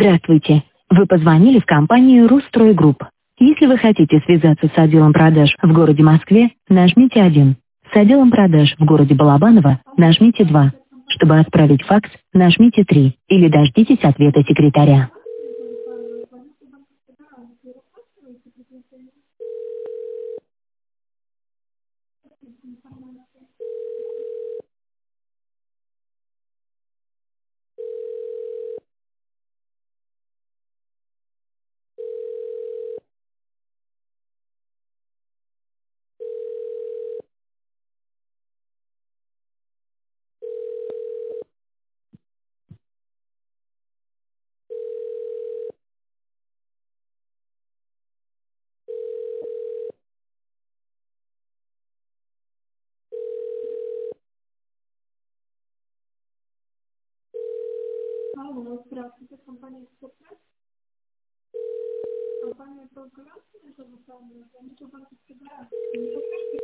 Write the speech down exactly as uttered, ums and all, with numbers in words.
Здравствуйте. Вы позвонили в компанию «Русстрой Групп». Если вы хотите связаться с отделом продаж в городе Москве, нажмите один. С отделом продаж в городе Балабаново нажмите два. Чтобы отправить факс, нажмите три. Или дождитесь ответа секретаря. Алло, здравствуйте, компания «Спорт». Компания «Долгородская», это вы сами, я не